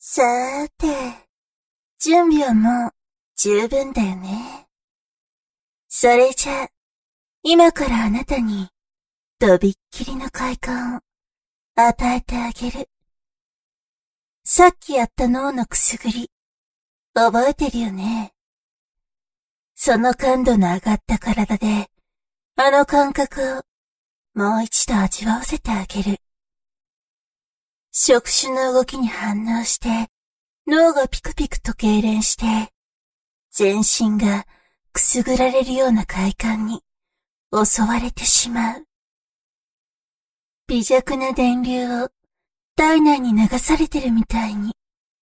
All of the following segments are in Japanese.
さーて、準備はもう十分だよね。それじゃあ、今からあなたに、とびっきりの快感を与えてあげる。さっきやった脳のくすぐり、覚えてるよね。その感度の上がった体で、あの感覚をもう一度味わわせてあげる。触手の動きに反応して、脳がピクピクと痙攣して、全身がくすぐられるような快感に襲われてしまう。微弱な電流を体内に流されてるみたいに。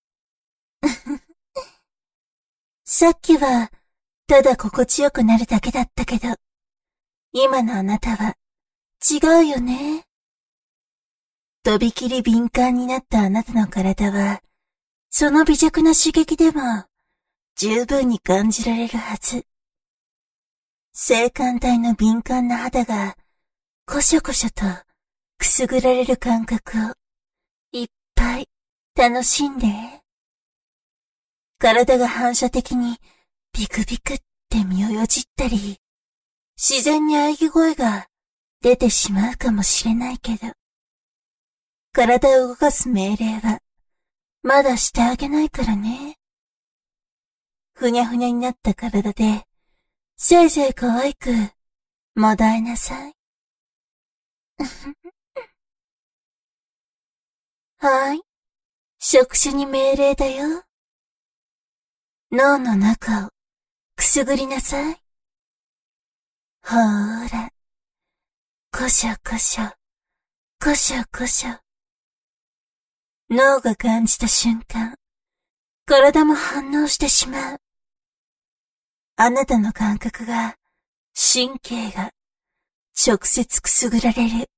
さっきはただ心地よくなるだけだったけど、今のあなたは違うよね。とびきり敏感になったあなたの体は、その微弱な刺激でも十分に感じられるはず。性感帯の敏感な肌がコショコショとくすぐられる感覚をいっぱい楽しんで。体が反射的にビクビクって身をよじったり、自然に喘ぎ声が出てしまうかもしれないけど、体を動かす命令はまだしてあげないからね。ふにゃふにゃになった体で、せいぜい可愛く、もだえなさい。はい。触手に命令だよ。脳の中をくすぐりなさい。ほーら。こしょこしょ。こしょこしょ。脳が感じた瞬間、体も反応してしまう。あなたの感覚が、神経が、直接くすぐられる。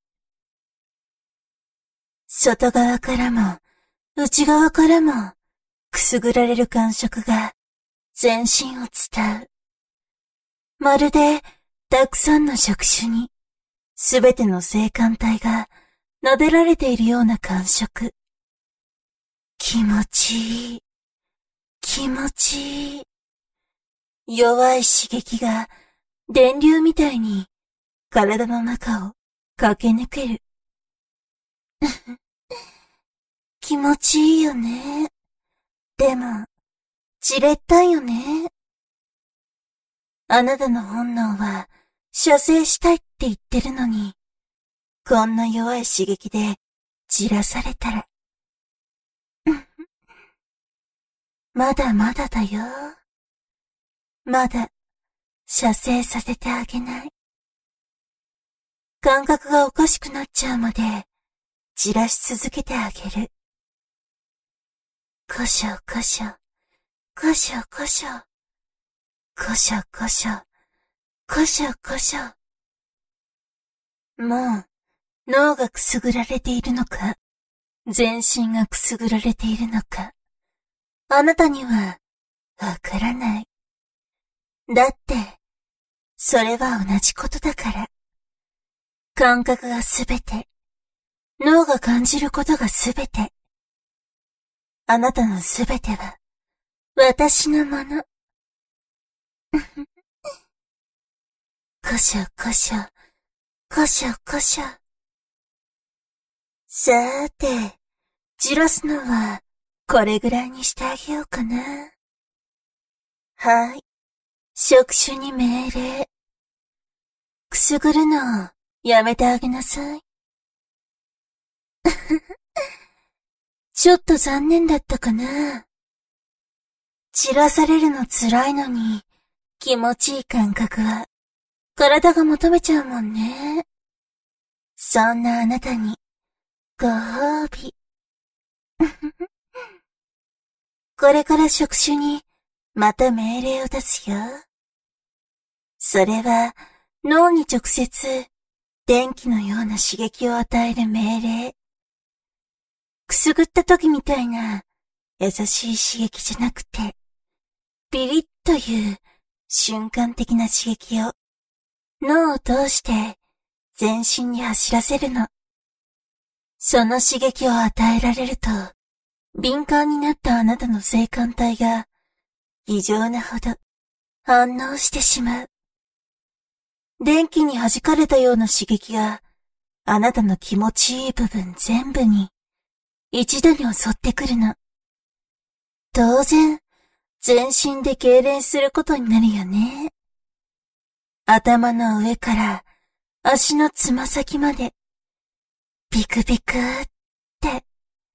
外側からも、内側からも、くすぐられる感触が、全身を伝う。まるで、たくさんの触手に、すべての性感帯が、撫でられているような感触。気持ちいい。気持ちいい。弱い刺激が電流みたいに体の中を駆け抜ける。気持ちいいよね。でも、じれったいよね。あなたの本能は射精したいって言ってるのに、こんな弱い刺激でじらされたら。まだまだだよ。まだ、射精させてあげない。感覚がおかしくなっちゃうまで、じらし続けてあげる。こしょこしょ、こしょこしょ、こしょこしょ、こしょこしょ。もう、脳がくすぐられているのか、全身がくすぐられているのか、あなたには、わからない。だって、それは同じことだから。感覚がすべて、脳が感じることがすべて。あなたのすべては、私のもの。こしょこしょ、こしょこしょ。さーて、じらすのは、これぐらいにしてあげようかな。はい。触手に命令。くすぐるのをやめてあげなさい。ちょっと残念だったかな。散らされるの辛いのに、気持ちいい感覚は、体が求めちゃうもんね。そんなあなたに、ご褒美。これから触手に、また命令を出すよ。それは、脳に直接、電気のような刺激を与える命令。くすぐった時みたいな、優しい刺激じゃなくて、ビリッという瞬間的な刺激を脳を通して全身に走らせるの。その刺激を与えられると敏感になったあなたの性感帯が異常なほど反応してしまう。電気に弾かれたような刺激があなたの気持ちいい部分全部に一度に襲ってくるの。当然、全身で痙攣することになるよね。頭の上から足のつま先までビクビクって。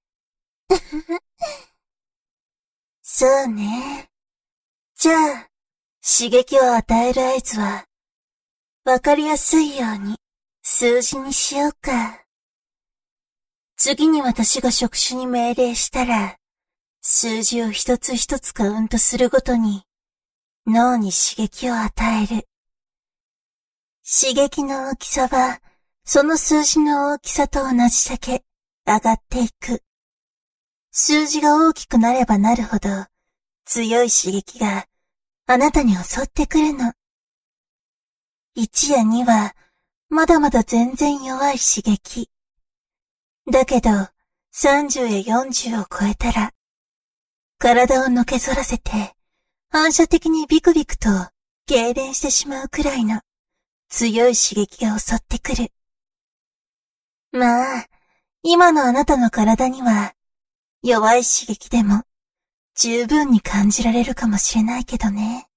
そうね。じゃあ、刺激を与える合図は、わかりやすいように数字にしようか。次に私が触手に命令したら、数字を一つ一つカウントするごとに脳に刺激を与える。刺激の大きさは、その数字の大きさと同じだけ上がっていく。数字が大きくなればなるほど、強い刺激があなたに襲ってくるの。1や2は、まだまだ全然弱い刺激。だけど、30や40を超えたら、体をのけぞらせて、反射的にビクビクと痙攣してしまうくらいの強い刺激が襲ってくる。まあ、今のあなたの体には、弱い刺激でも十分に感じられるかもしれないけどね。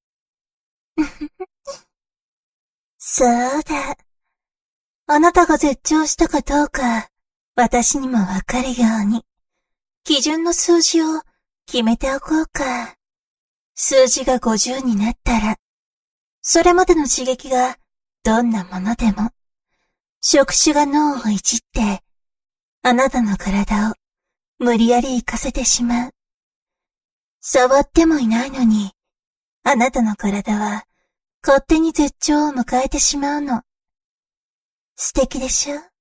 そうだ。あなたが絶頂したかどうか、私にもわかるように、基準の数字を決めておこうか。数字が50になったら、それまでの刺激がどんなものでも、触手が脳をいじって、あなたの体を無理やり行かせてしまう。触ってもいないのに、あなたの体は勝手に絶頂を迎えてしまうの。素敵でしょ？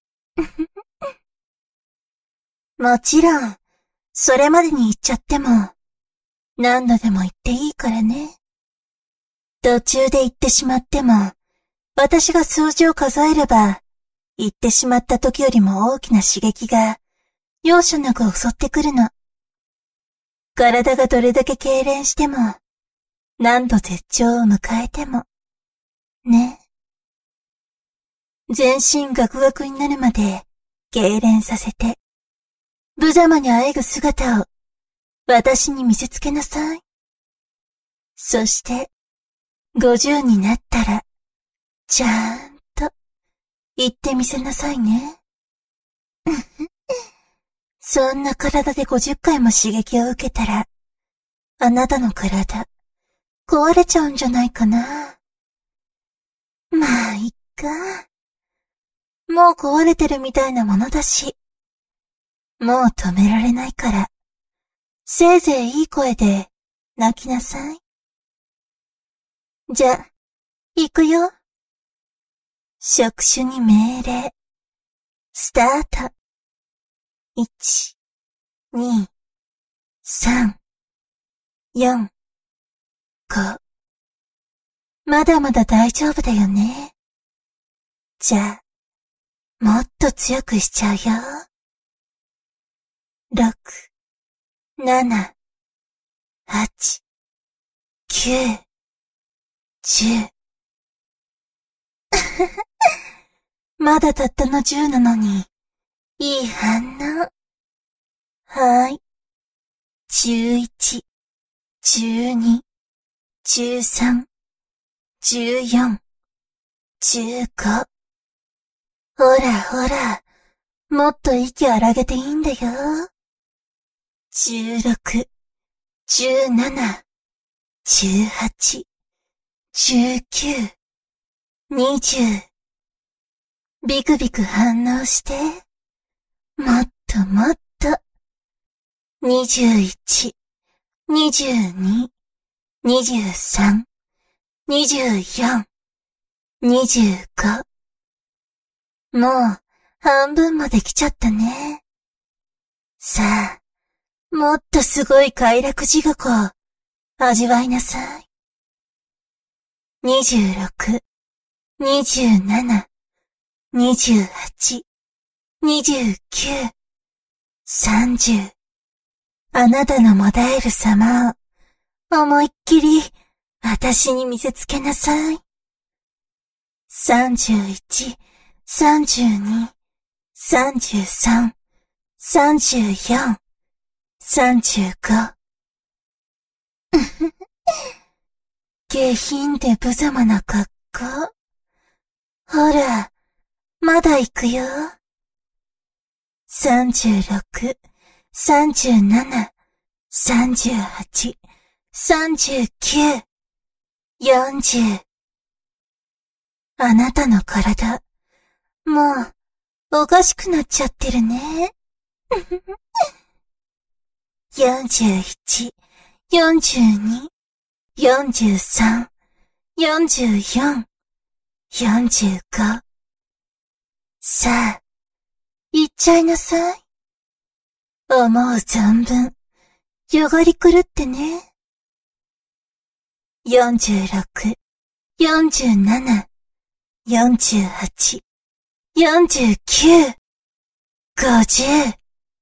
もちろん、それまでに言っちゃっても、何度でも言っていいからね。途中で言ってしまっても、私が数字を数えれば、言ってしまった時よりも大きな刺激が、容赦なく襲ってくるの。体がどれだけ痙攣しても、何度絶頂を迎えても、ね。全身ガクガクになるまで、痙攣させて、無様にあえぐ姿を、私に見せつけなさい。そして、50になったら、ちゃんと、言ってみせなさいね。そんな体で50回も刺激を受けたら、あなたの体、壊れちゃうんじゃないかな。まあ、いっか。もう壊れてるみたいなものだし、もう止められないから、せいぜいいい声で泣きなさい。じゃ、行くよ。触手に命令。スタート。1、2、3、4、5。まだまだ大丈夫だよね。じゃあ、もっと強くしちゃうよ。6、7、8、9、10。まだたったの10なのに、いい反応。はーい。11、12、13、14、15。ほらほら、もっと息荒げていいんだよ。16、17、18、19、20。ビクビク反応して。もっともっと。21、22、23、24、25。もう半分まで来ちゃったね。さあ、もっとすごい快楽地獄を味わいなさい。26、27、28、29、30。 あなたのもだえる様を、思いっきり、私に見せつけなさい。31、32、33、34、35。下品で無様な格好。ほら、まだ行くよ。36、37、38、39、40。あなたの体、もう、おかしくなっちゃってるね。41、42、43、44、45。さあ、行っちゃいなさい。思う存分、よがり狂ってね。46、47、48、49、50。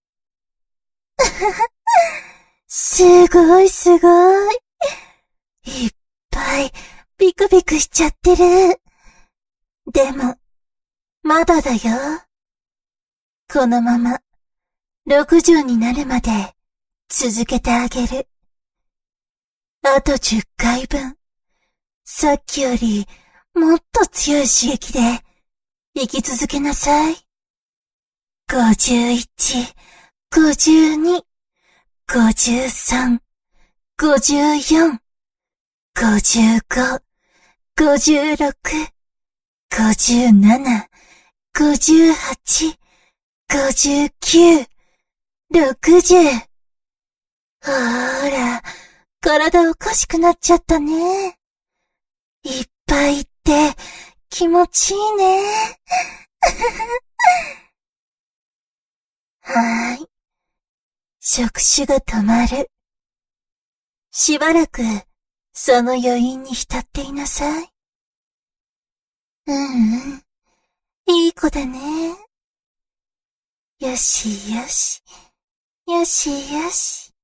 すごいすごい。いっぱいビクビクしちゃってる。でも、まだだよ。このまま、60になるまで続けてあげる。あと10回分。さっきよりもっと強い刺激で生き続けなさい。51、52、53、54、55、56、57、58、59、60。ほーら、体おかしくなっちゃったね。いっぱいいって気持ちいいね。はーい。触手が止まる。しばらく、その余韻に浸っていなさい。うんうん。いい子だね。よしよし。よしよし。